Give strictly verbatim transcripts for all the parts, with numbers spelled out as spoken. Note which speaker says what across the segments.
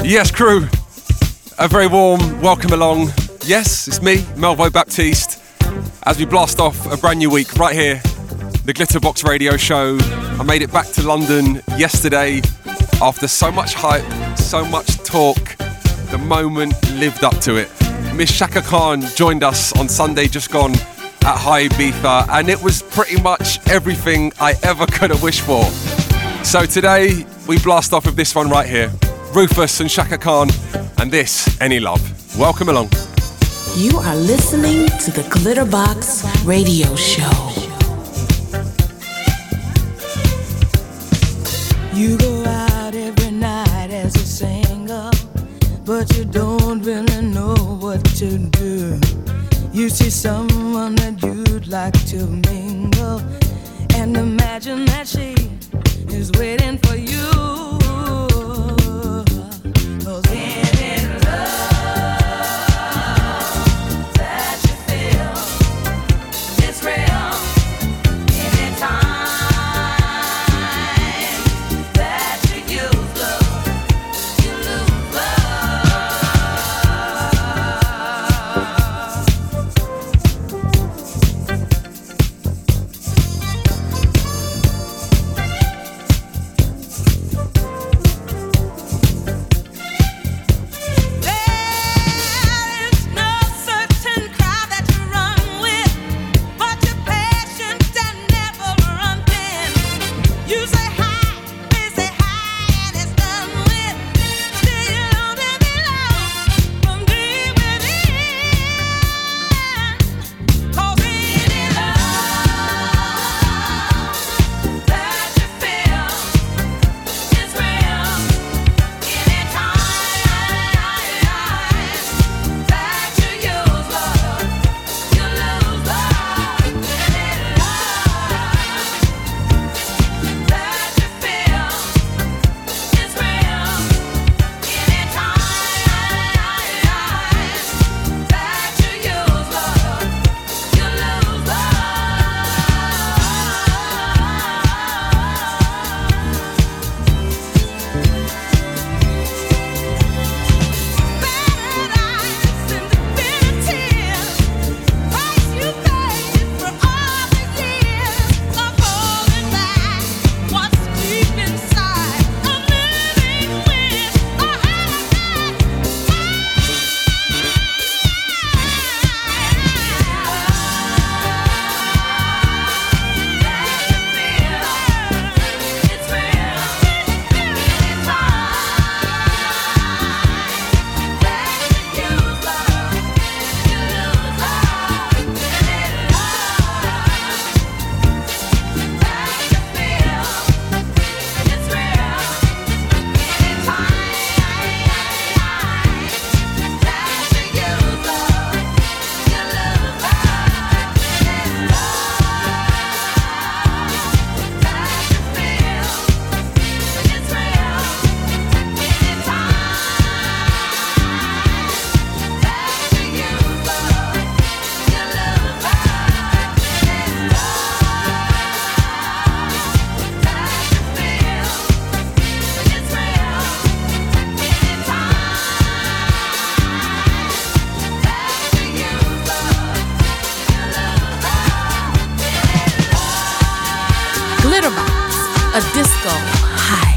Speaker 1: Yes, crew, a very warm welcome along. Yes, it's me, Melvo Baptiste, as we blast off a brand new week right here, the Glitterbox Radio Show. I made it back to London yesterday after so much hype, so much talk. The moment lived up to it. Miss Shaka Khan joined us on Sunday just gone at High Ibiza, and it was pretty much everything I ever could have wished for. So today we blast off with this one right here. Rufus and Shaka Khan, and this, Any Love. Welcome along.
Speaker 2: You are listening to the Glitterbox Radio Show.
Speaker 3: You go out every night as a singer, but you don't really know what to do. You see someone that you'd like to mingle, and imagine that she is waiting for you.
Speaker 2: A disco high.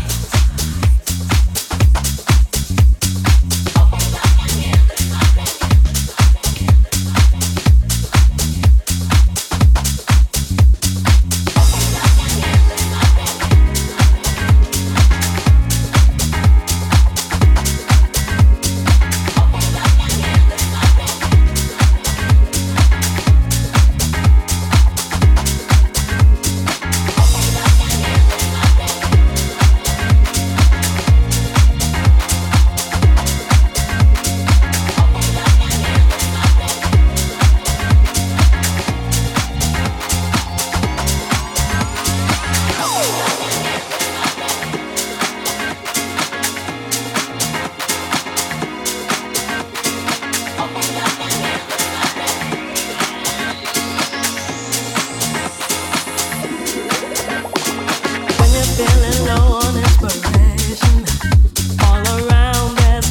Speaker 3: Feeling low on inspiration, all around there's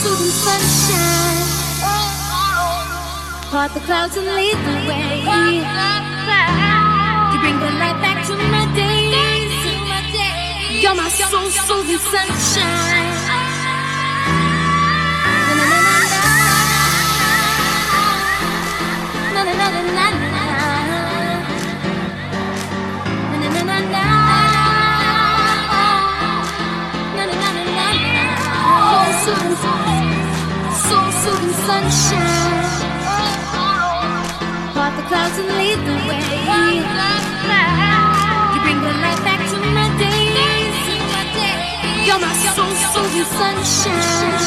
Speaker 4: soothing sunshine. Part the clouds and lead the way. You bring the light back to my days. You're my soul soothing sunshine. Na na na na na na na. Na na na na. Soul soothing sunshine. Part the clouds and lead the way. You bring the light back to my days. You're my soul soothing sunshine.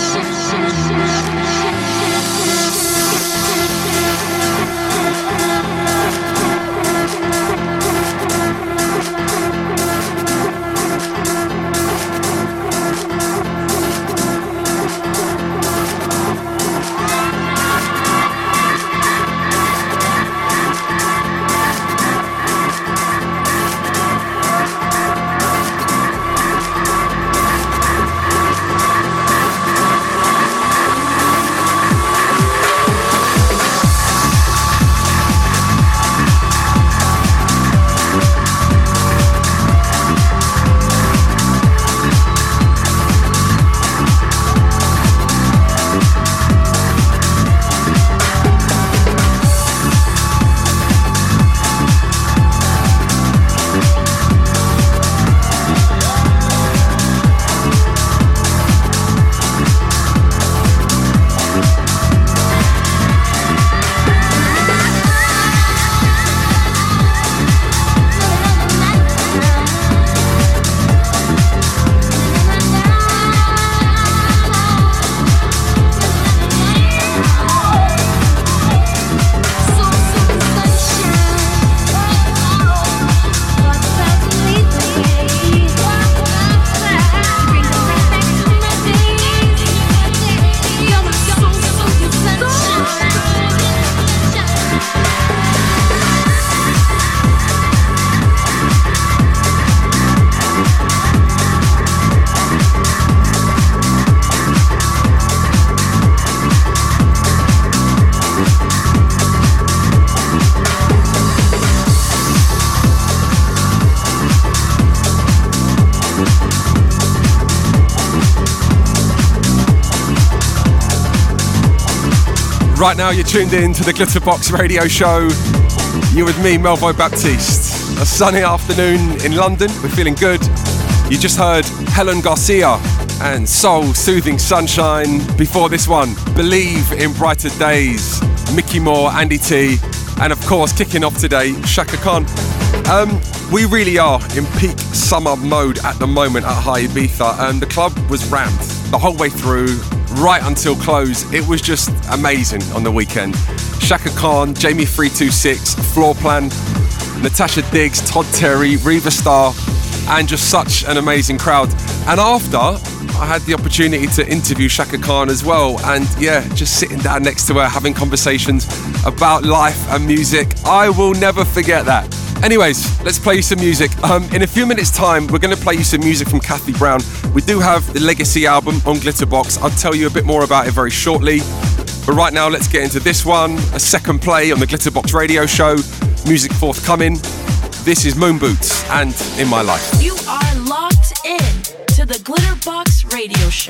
Speaker 1: Right now you're tuned in to the Glitterbox Radio Show. You're with me, Melvo Baptiste. A sunny afternoon in London, we're feeling good. You just heard Helen Garcia and Soul Soothing Sunshine. Before this one, Believe in Brighter Days, Mickey Moore, Andy T, and of course kicking off today, Chaka Khan. Um, we really are in peak summer mode at the moment at High Ibiza, and the club was rammed the whole way through, right until close. It was just amazing on the weekend. Chaka Khan, Jamie three two six, Floor Plan, Natasha Diggs, Todd Terry, Reva Starr, and just such an amazing crowd. And after, I had the opportunity to interview Chaka Khan as well, and yeah, just sitting down next to her, having conversations about life and music. I will never forget that. Anyways, let's play you some music. Um, in a few minutes' time, we're going to play you some music from Kathy Brown. We do have the Legacy album on Glitterbox. I'll tell you a bit more about it very shortly. But right now, let's get into this one. A second play on the Glitterbox Radio Show. Music forthcoming. This is Moon Boots and In My Life.
Speaker 2: You are locked in to the Glitterbox Radio Show.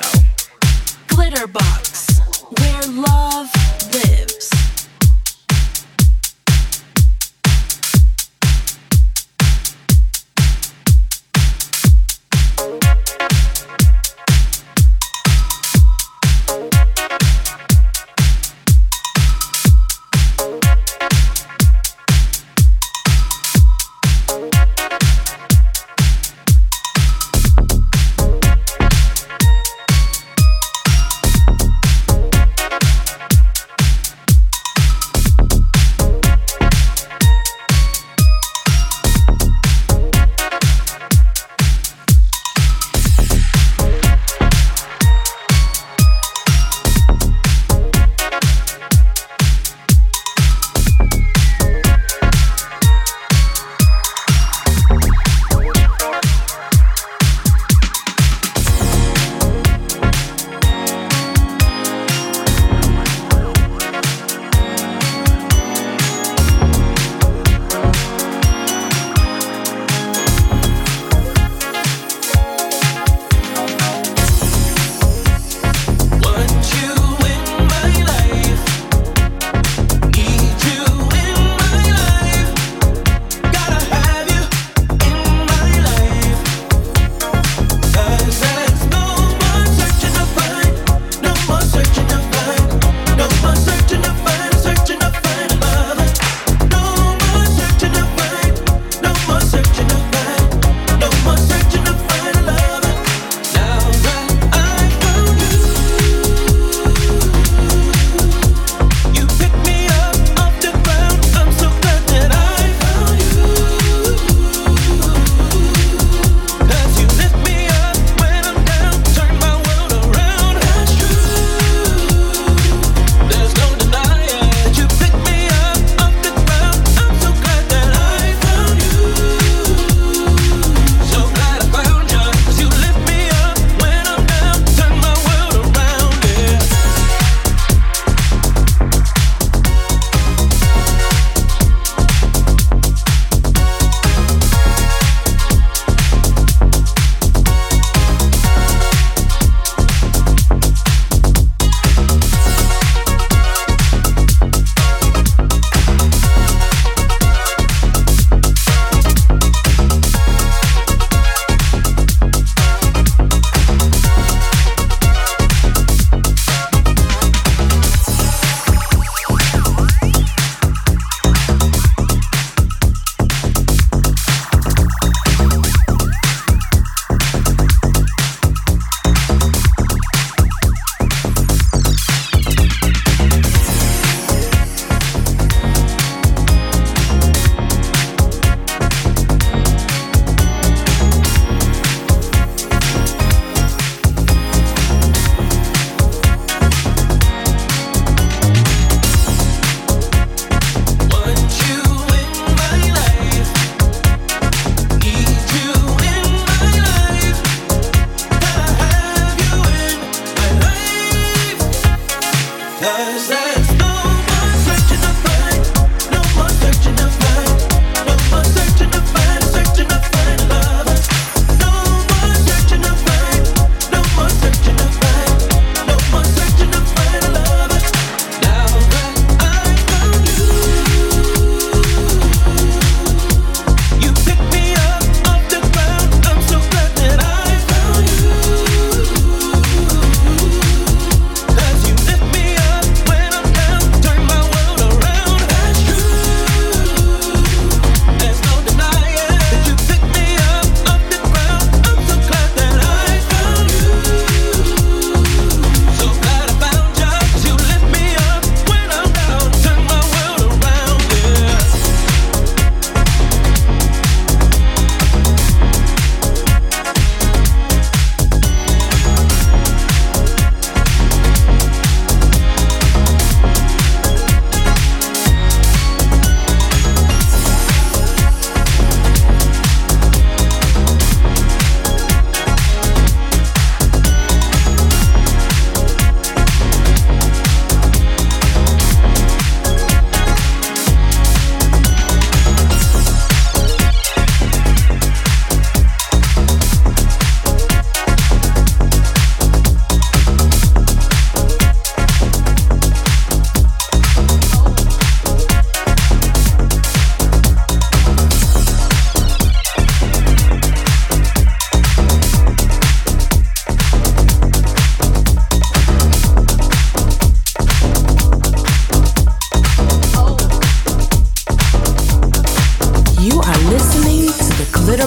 Speaker 2: Glitterbox, where love lives.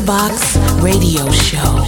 Speaker 2: Glitterbox Radio Show.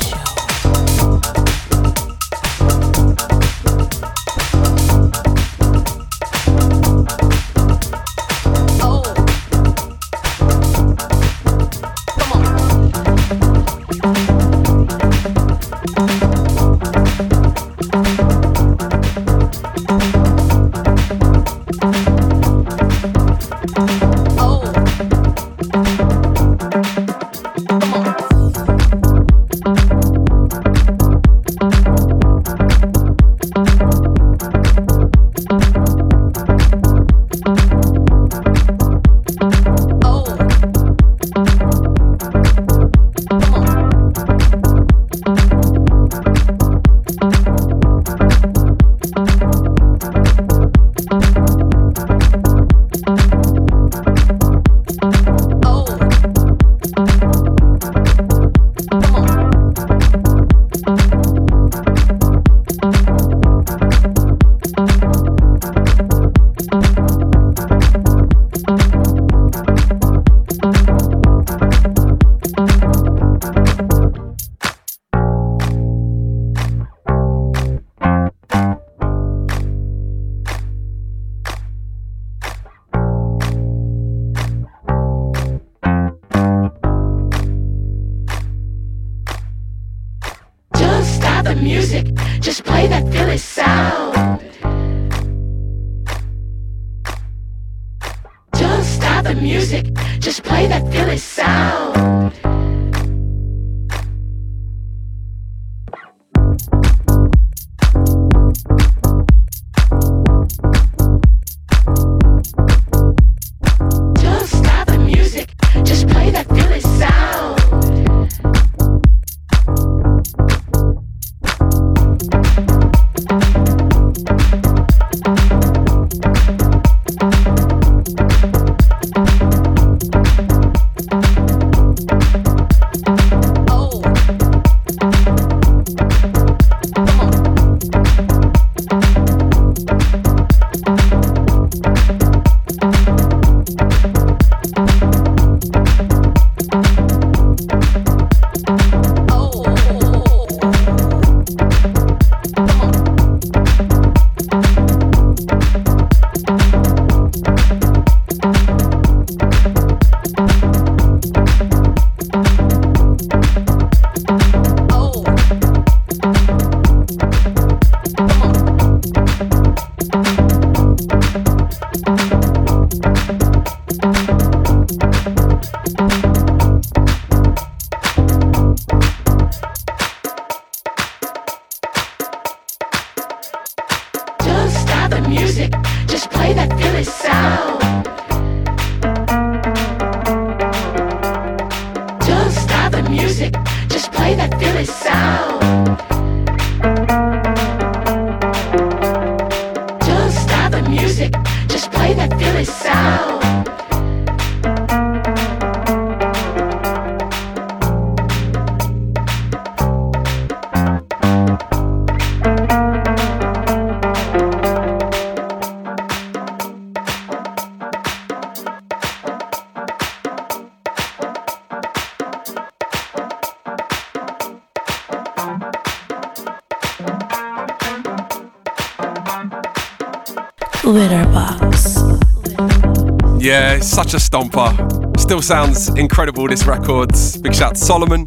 Speaker 2: Glitterbox.
Speaker 1: Yeah, it's such a stomper. Still sounds incredible, this record. Big shout to Solomon.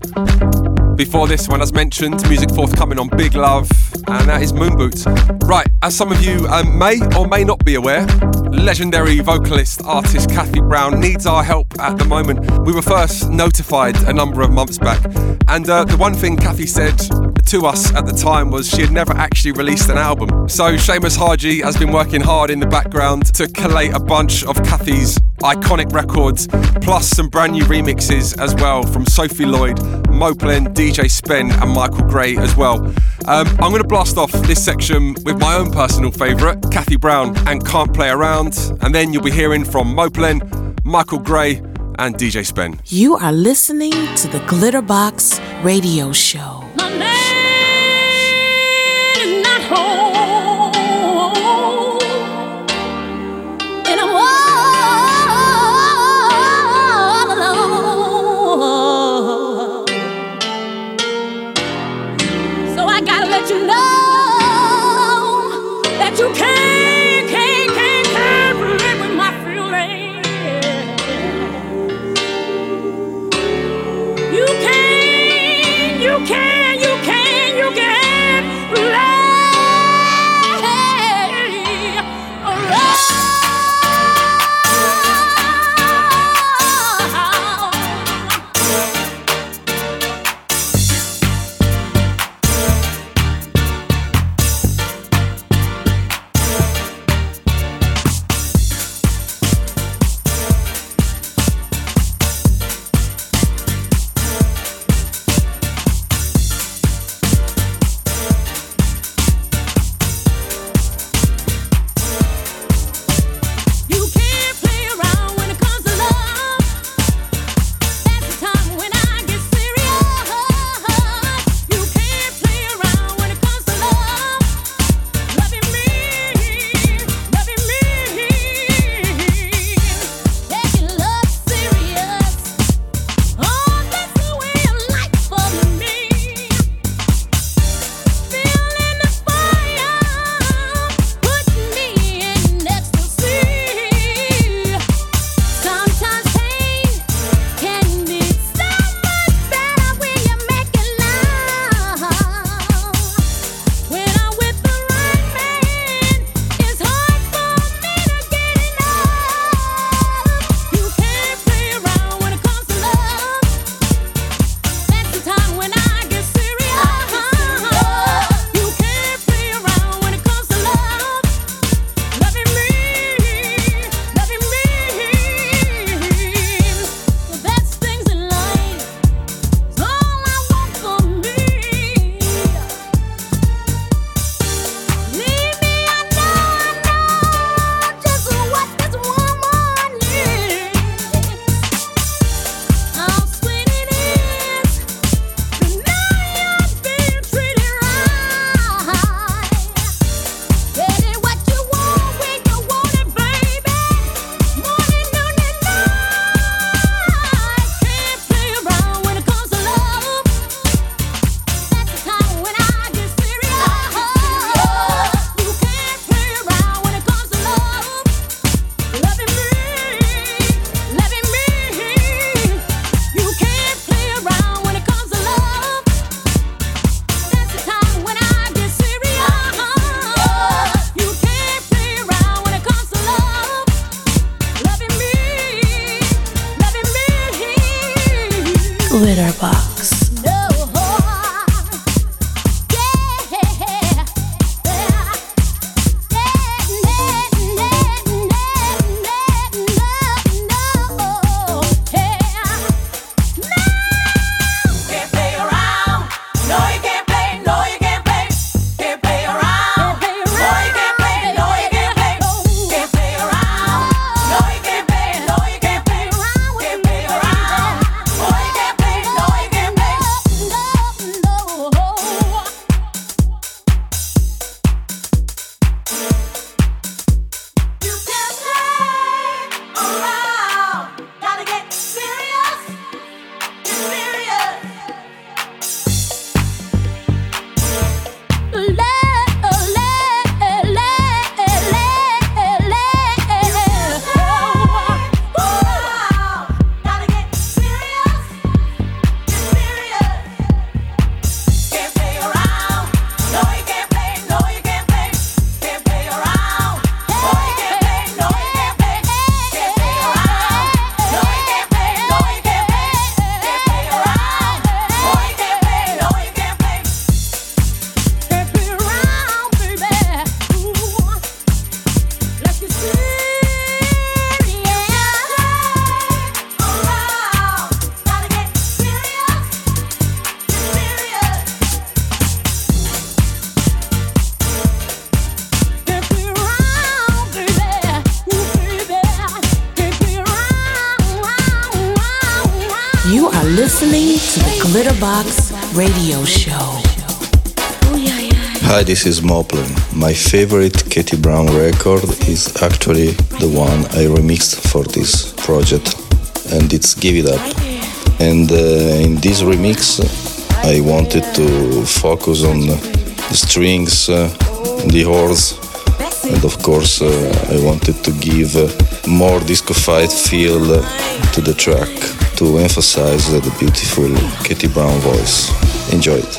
Speaker 1: Before this one, as mentioned, music forthcoming on Big Love, and that is Moon Boots. Right, as some of you um, may or may not be aware, legendary vocalist, artist Kathy Brown needs our help at the moment. We were first notified a number of months back, and uh, the one thing Kathy said to us at the time was she had never actually released an album. So Seamus Haji has been working hard in the background to collate a bunch of Kathy's iconic records, plus some brand new remixes as well from Sophie Lloyd, Moplen, D J Spen and Michael Gray as well. Um, I'm going to blast off this section with my own personal favourite, Kathy Brown and Can't Play Around, and then you'll be hearing from Moplen, Michael Gray and D J Spen.
Speaker 2: You are listening to the Glitterbox Radio Show.
Speaker 4: My man is not home, and I'm all alone.
Speaker 2: Glitterbox. You are listening to the Glitterbox Radio Show.
Speaker 5: Hi, this is Moplin. My favorite Katie Brown record is actually the one I remixed for this project, and it's Give It Up. And uh, in this remix, I wanted to focus on the strings, uh, the horns, and of course, uh, I wanted to give uh, more disco-fied feel uh, to the track to emphasize uh, the beautiful Katie Brown voice. Enjoy it.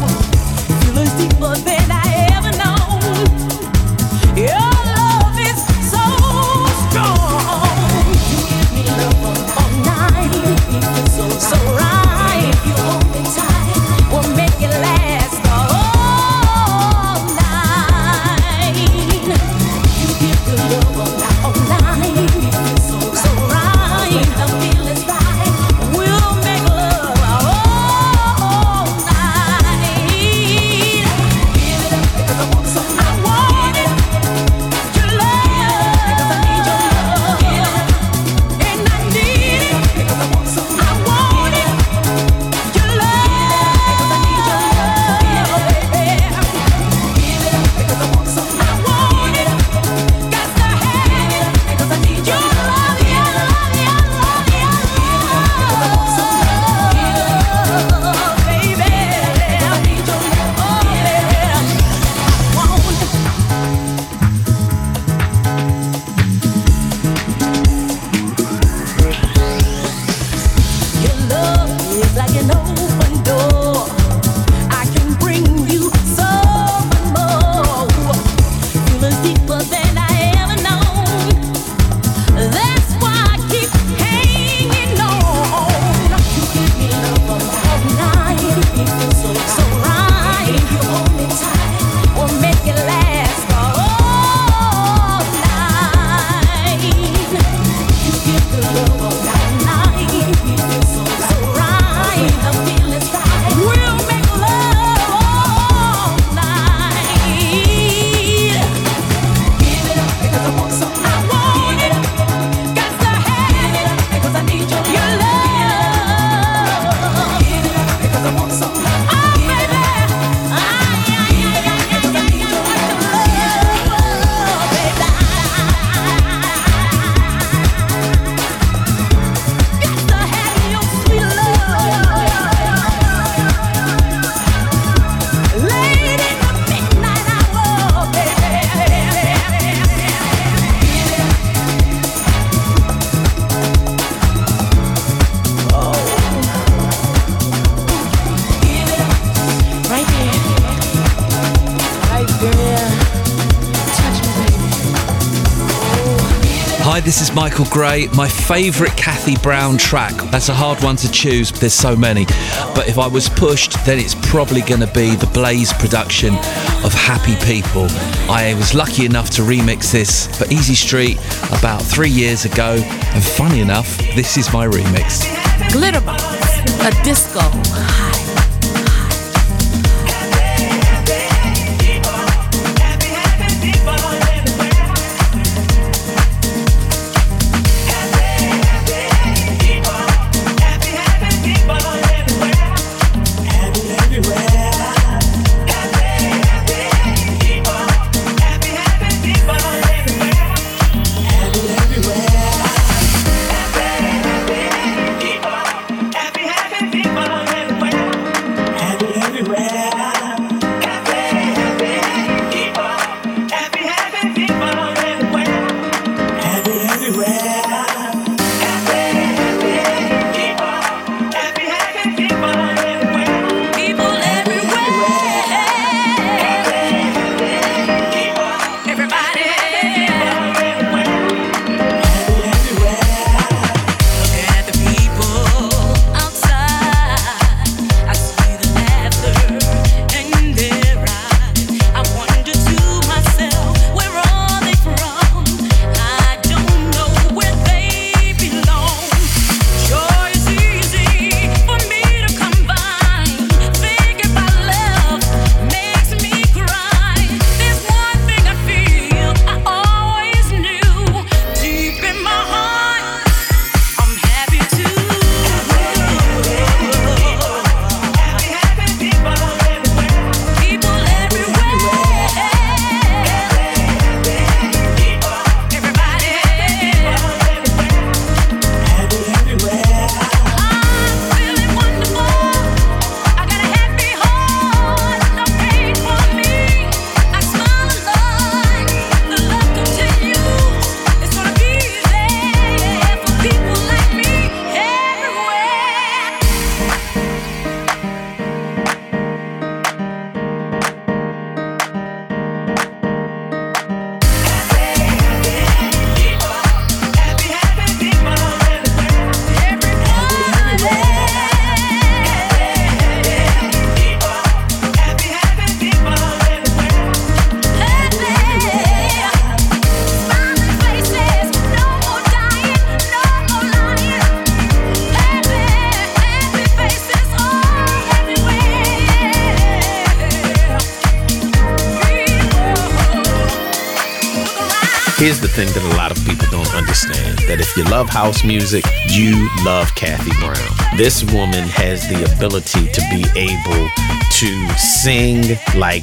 Speaker 3: Deeper than I ever known. Your love is
Speaker 6: this is Michael Gray. My favourite Kathy Brown track. That's a hard one to choose, there's so many. But if I was pushed, then it's probably going to be the Blaze production of Happy People. I was lucky enough to remix this for Easy Street about three years ago. And funny enough, this is my remix.
Speaker 2: Glitterbox, a disco high.
Speaker 7: Here's the thing that a lot of people don't understand, that if you love house music, you love Kathy Brown. This woman has the ability to be able to sing like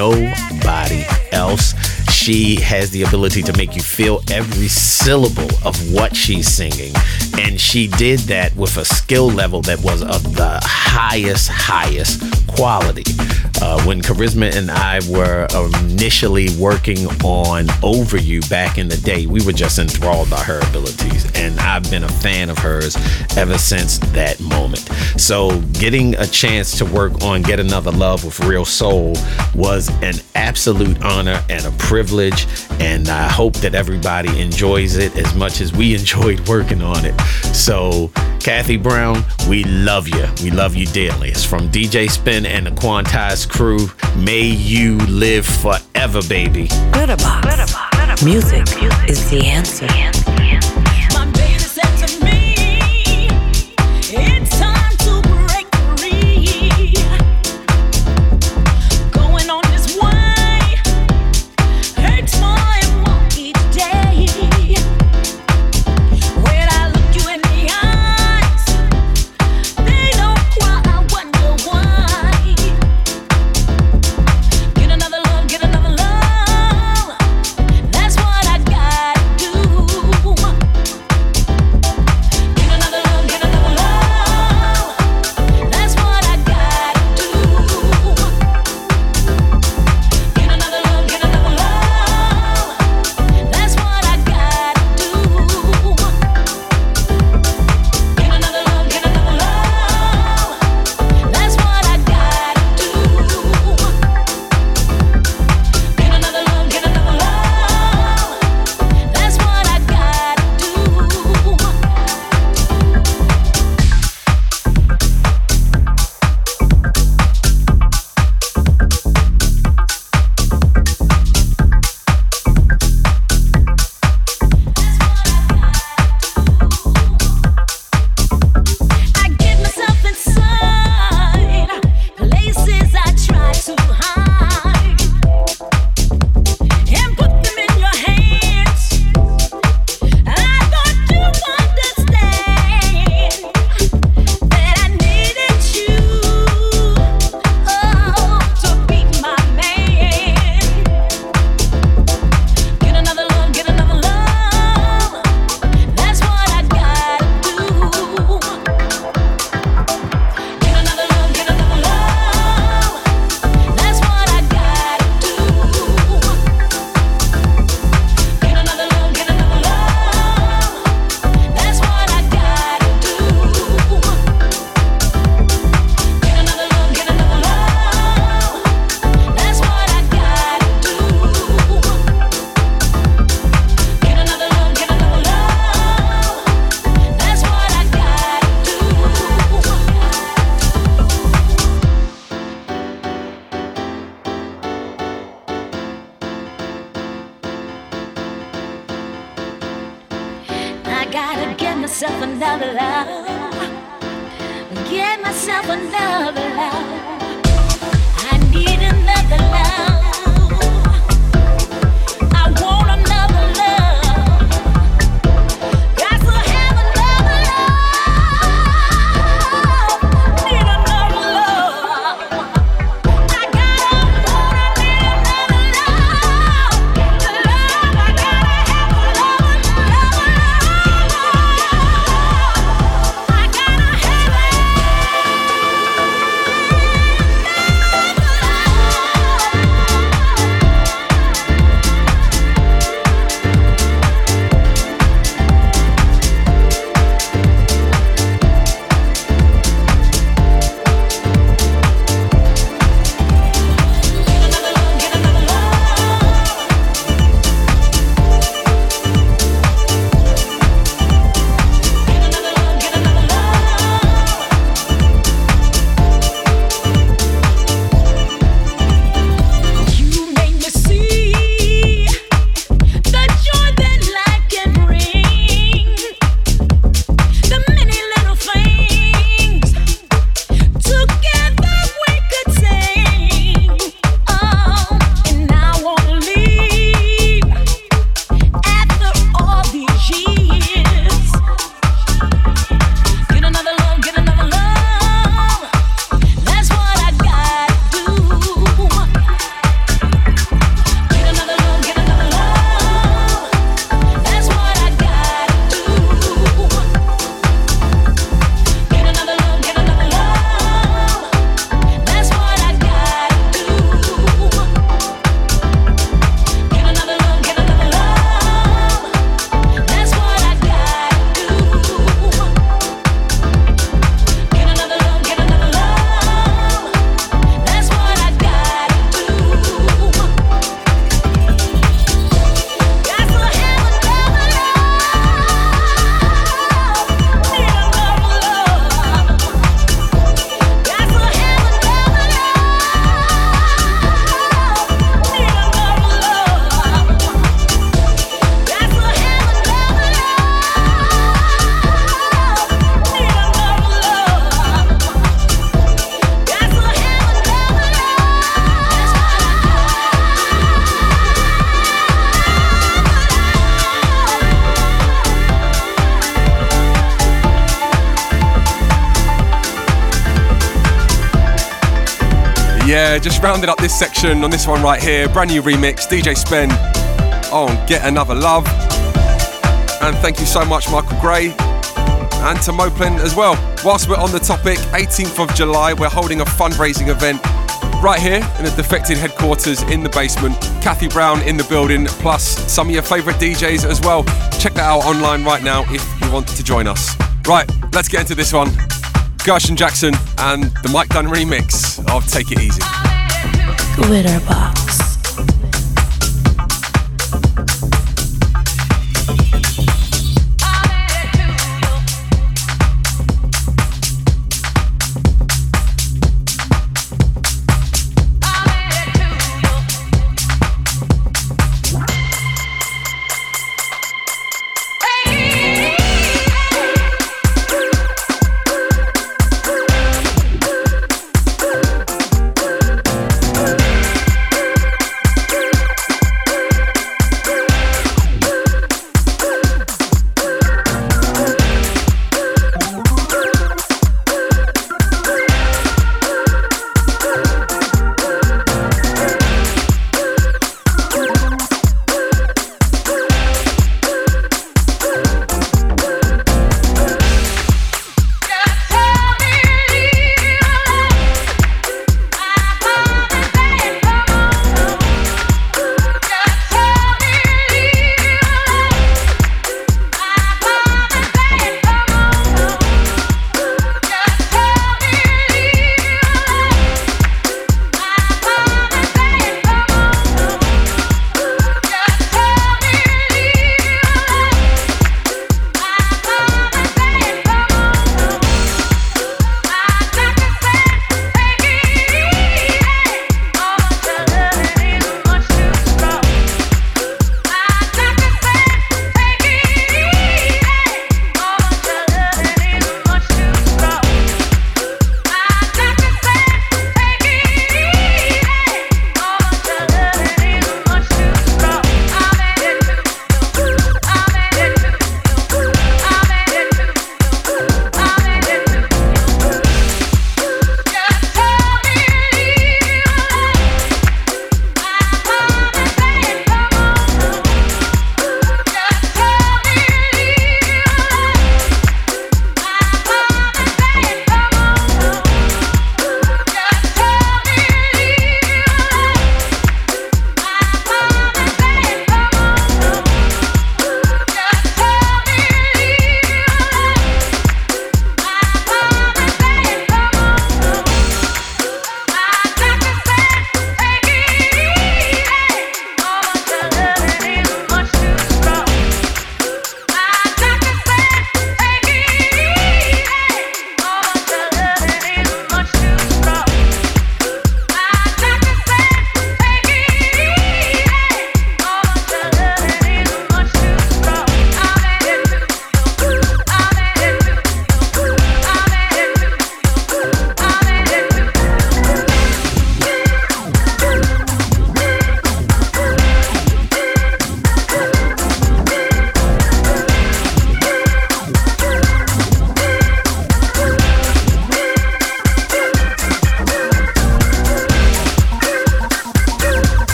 Speaker 7: nobody else. She has the ability to make you feel every syllable of what she's singing. And she did that with a skill level that was of the highest, highest quality. Uh, when Charisma and I were initially working on Over You back in the day, we were just enthralled by her abilities. And I've been a fan of hers ever since that moment. So getting a chance to work on Get Another Love with Real Soul was an absolute honor and a privilege. And I hope that everybody enjoys it as much as we enjoyed working on it. So Kathy Brown, we love you. We love you dearly. It's from D J Spin and the Quantized crew. May you live forever, baby.
Speaker 2: Glitterbox. Glitterbox. Glitterbox. Music is the answer.
Speaker 3: My baby said to me, it's time to break free. Going on this way hurts more and more each day. When I look you in the eyes, they don't cry, I wonder why. Get another love, get another love. That's what I gotta do.
Speaker 4: love. Get myself another love. I need another love.
Speaker 1: Yeah, just rounded up this section on this one right here. Brand new remix, D J Spen on Get Another Love. And thank you so much, Michael Gray, and to Moplen as well. Whilst we're on the topic, eighteenth of July, we're holding a fundraising event right here in the Defected headquarters in the basement. Kathy Brown in the building, plus some of your favourite D Js as well. Check that out online right now if you want to join us. Right, let's get into this one. Gershon Jackson and the Mike Dunn remix of Take It Easy.
Speaker 2: Glitterbox.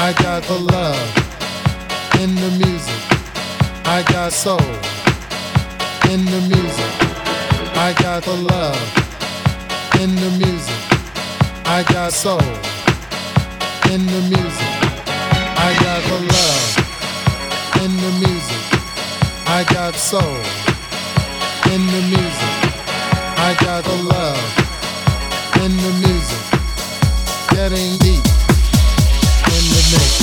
Speaker 8: I got the love in the music. I got soul in the music. I got the love in the music. I got soul in the music. I got the love in the music. I got soul in the music. I got the love in the music. Getting deep in the mix.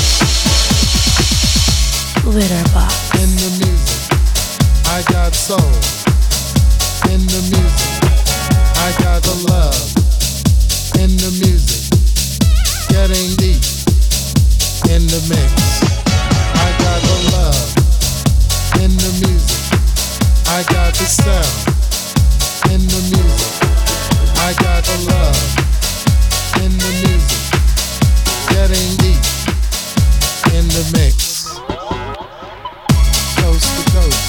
Speaker 2: Glitterbox.
Speaker 8: In the music. I got soul in the music. I got the love in the music. Getting deep in the mix. I got the love in the music. I got the sound in the music. I got the love in the music. Getting deep in the mix. Coast to coast.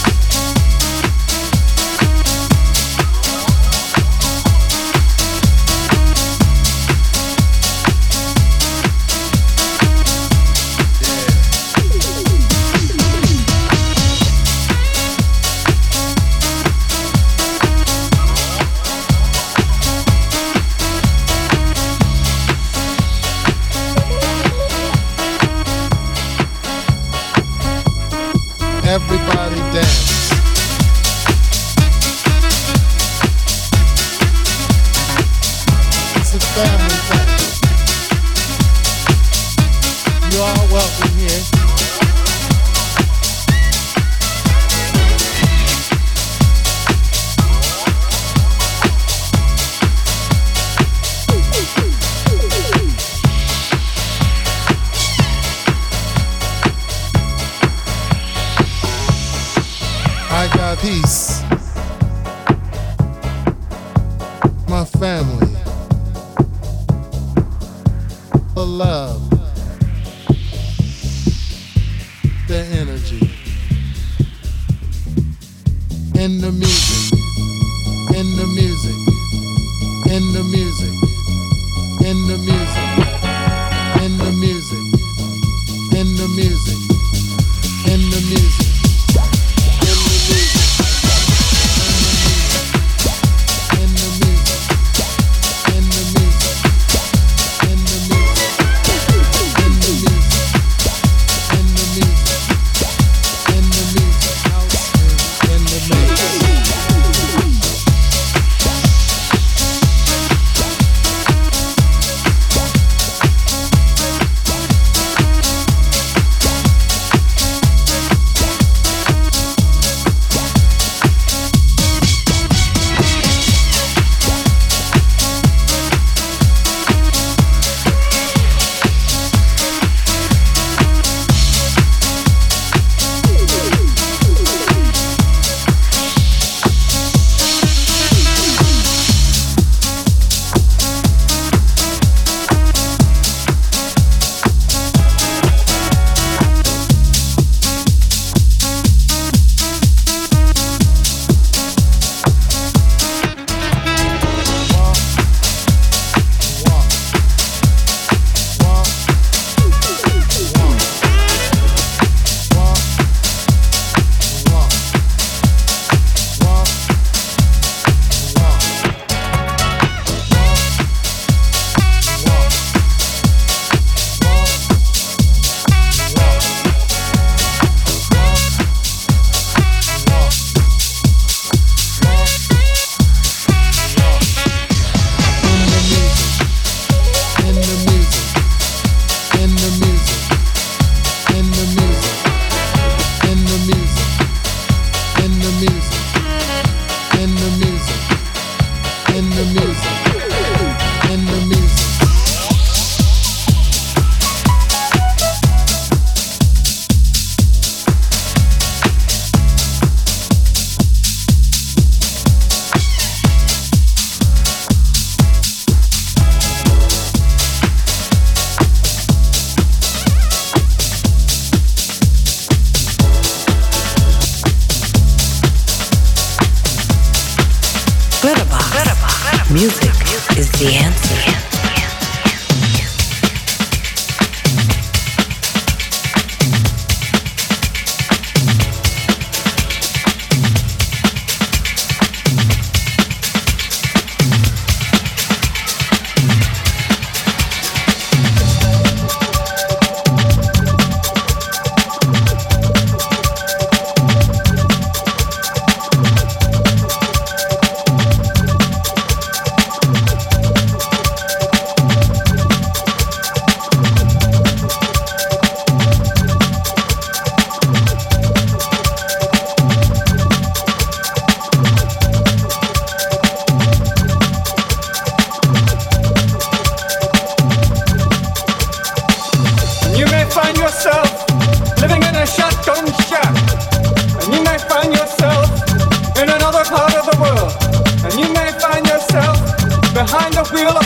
Speaker 8: Everybody dance. It's a family thing. You are welcome here. I got peace, my family, the love, the energy, in the music, in the music, in the music, in the music, in the music, in the music, in the music.
Speaker 2: Music is the answer.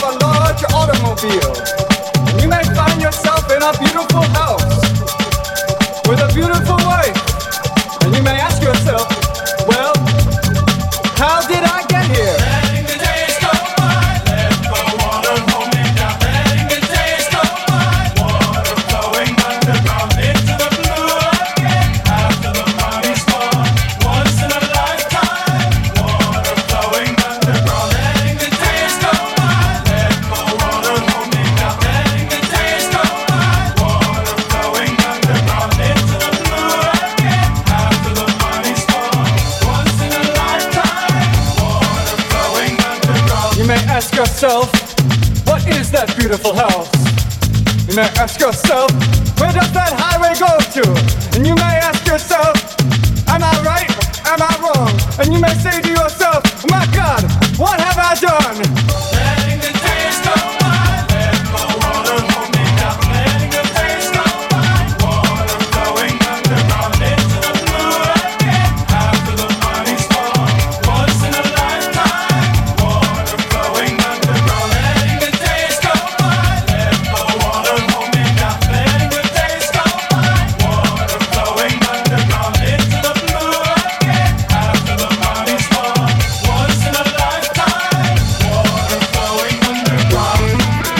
Speaker 9: a large automobile. And you may find yourself in a beautiful house with a beautiful wife. And you may ask yourself, well, how did I get here? Letting the days go by, let the water hold me down. Letting the days go by, water flowing underground into the blue again. After the party's gone, once in a lifetime, water flowing underground. Letting the days go by, let the water hold me down. Letting the days go by, water flowing underground into the blue again. After the party's gone, once in a lifetime, water flowing underground. You may ask yourself, what is that beautiful house? You may ask yourself, where does that highway go to? And you may ask yourself, am I right? Am I wrong? And you may say to yourself, my God, what have I done? Letting the days go by, let the water hold me down. Letting the days go by, water flowing underground into the blue again. After the party's gone, once in a lifetime, water flowing underground. Letting the days go by, let the water hold me down. Letting the days go by, water flowing underground into the blue again. After the party's gone, once in a lifetime, water flowing underground.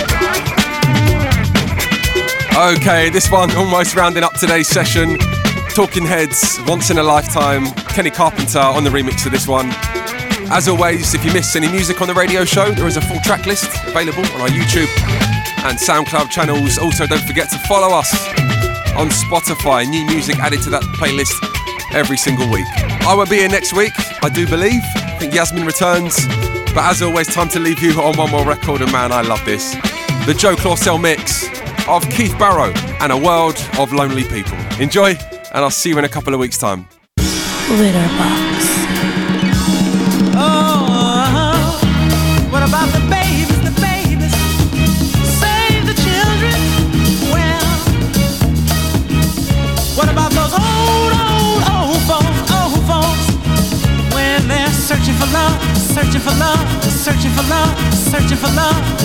Speaker 1: Okay, this one almost rounding up today's session. Talking Heads, Once in a Lifetime. Kenny Carpenter on the remix of this one. As always, if you miss any music on the radio show, there is a full track list available on our YouTube and SoundCloud channels. Also, don't forget to follow us on Spotify. New music added to that playlist every single week. I will be here next week, I do believe. I think Yasmin returns. But as always, time to leave you on one more record, and man, I love this. The Joe Claussell mix of Keith Barrow and A World of Lonely People. Enjoy, and I'll see you in a couple of weeks' time.
Speaker 2: Glitterbox.
Speaker 3: Oh, what about the babies, the babies? Save the children. Well, what about those old, old, old folks, old folks? When they're searching for love, searching for love, searching for love, searching for love.